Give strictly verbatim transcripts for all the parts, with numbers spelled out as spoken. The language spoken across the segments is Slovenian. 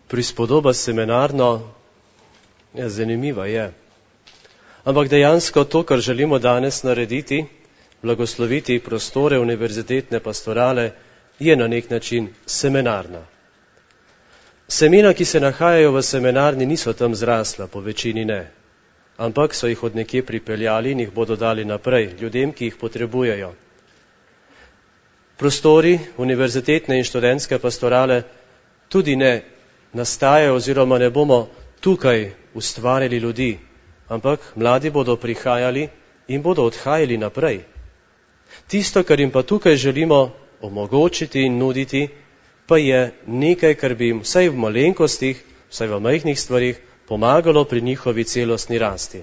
Prispodoba semenarno, ja, zanimiva je. Ampak dejansko to, kar želimo danes narediti, blagosloviti prostore univerzitetne pastorale, je na nek način semenarna. Semena, ki se nahajajo v semenarni, niso tam zrasla, po večini ne. Ampak so jih od nekje pripeljali in jih bodo dali naprej, ljudem, ki jih potrebujejo. Prostori univerzitetne in študentske pastorale tudi ne nastajajo oziroma ne bomo tukaj ustvarjali ljudi, ampak mladi bodo prihajali in bodo odhajali naprej. Tisto, kar jim pa tukaj želimo omogočiti in nuditi, pa je nekaj, kar bi jim vsaj v malenkostih, vsaj v majhnih stvarih, pomagalo pri njihovi celostni rasti.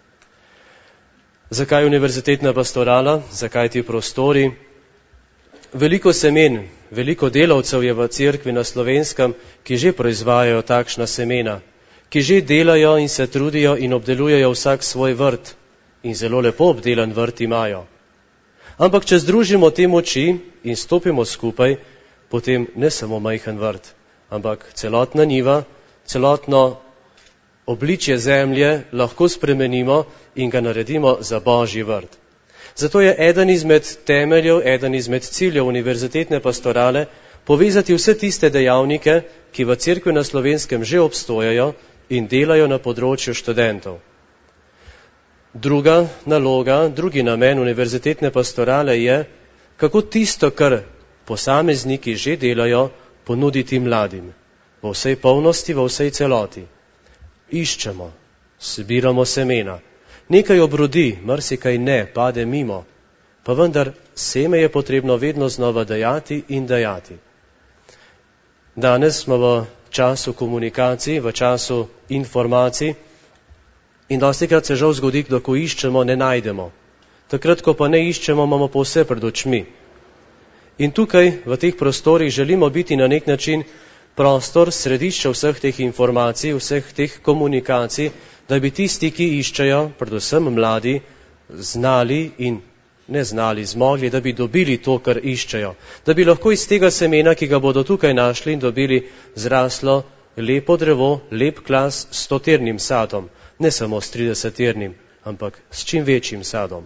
Zakaj univerzitetna pastorala? Zakaj ti prostori? Veliko semen, veliko delavcev je v cerkvi na Slovenskem, ki že proizvajajo takšna semena, ki že delajo in se trudijo in obdelujejo vsak svoj vrt in zelo lepo obdelan vrt imajo. Ampak če združimo te moči in stopimo skupaj, potem ne samo majhen vrt, ampak celotna njiva, celotno obličje zemlje lahko spremenimo in ga naredimo za Božji vrt. Zato je eden izmed temeljev, eden izmed ciljev univerzitetne pastorale povezati vse tiste dejavnike, ki v cerkvi na Slovenskem že obstojajo in delajo na področju študentov. Druga naloga, drugi namen univerzitetne pastorale je, kako tisto, kar posamezniki že delajo, ponuditi mladim. V vsej polnosti, v vsej celoti. Iščemo, zbiramo semena. Nekaj obrodi, marsikaj ne, pade mimo. Pa vendar seme je potrebno vedno znova dajati in dajati. Danes smo v času komunikacij, v času informacij in dostikrat se žal zgodi, da ko iščemo, ne najdemo. Takrat, ko pa ne iščemo, imamo pa vse pred očmi. In tukaj, v teh prostorih, želimo biti na nek način prostor, središče vseh teh informacij, vseh teh komunikacij, da bi tisti, ki iščejo, predvsem mladi, znali in ne znali, zmogli, da bi dobili to, kar iščejo. Da bi lahko iz tega semena, ki ga bodo tukaj našli in dobili, zraslo lepo drevo, lep klas s stoternim sadom. Ne samo s tridesetternim, ampak s čim večjim sadom.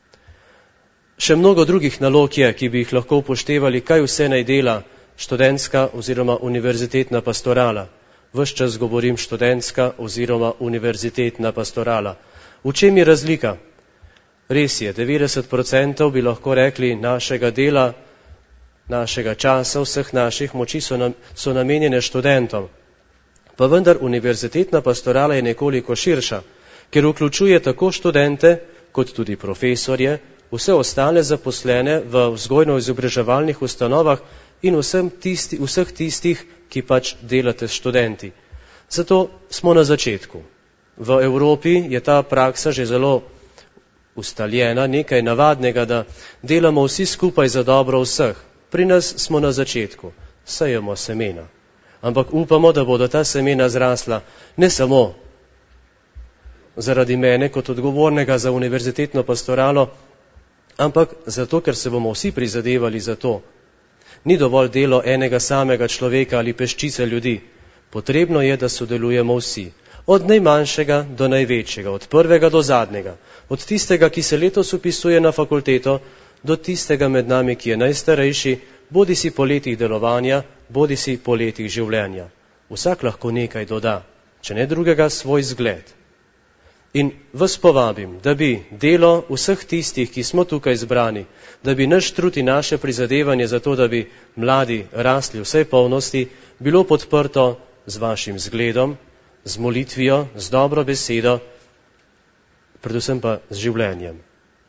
Še mnogo drugih nalog je, ki bi jih lahko upoštevali, kaj vse naj dela študentska oziroma univerzitetna pastorala. Ves čas govorim študentska oziroma univerzitetna pastorala. V čem je razlika? Res je, devetdeset procentov bi lahko rekli našega dela, našega časa, vseh naših moči so, nam, so namenjene študentom. Pa vendar univerzitetna pastorala je nekoliko širša, ker vključuje tako študente kot tudi profesorje, vse ostale zaposlene v vzgojno-izobraževalnih ustanovah in vsem tisti, vseh tistih, ki pač delate s študenti. Zato smo na začetku. V Evropi je ta praksa že zelo ustaljena, nekaj navadnega, da delamo vsi skupaj za dobro vseh. Pri nas smo na začetku, sejemo semena. Ampak upamo, da bodo ta semena zrasla ne samo zaradi mene kot odgovornega za univerzitetno pastoralo, ampak zato, ker se bomo vsi prizadevali za to. Ni dovolj delo enega samega človeka ali peščice ljudi. Potrebno je, da sodelujemo vsi. Od najmanjšega do največjega, od prvega do zadnjega. Od tistega, ki se letos upisuje na fakulteto, do tistega med nami, ki je najstarejši, bodi si po letih delovanja, bodi si po letih življenja. Vsak lahko nekaj doda, če ne drugega svoj zgled. In vas povabim, da bi delo vseh tistih, ki smo tukaj zbrani, da bi naš trud in naše prizadevanje za to, da bi mladi rasli vsej polnosti, bilo podprto z vašim zgledom, z molitvijo, z dobro besedo, predvsem pa z življenjem.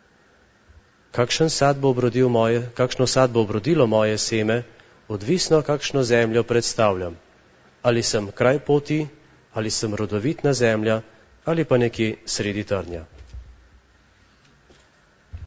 Kakšen sad bo obrodil moje, kakšno sad bo obrodilo moje seme, odvisno kakšno zemljo predstavljam. Ali sem kraj poti, ali sem rodovitna zemlja, ali pa nekje sredi trnja.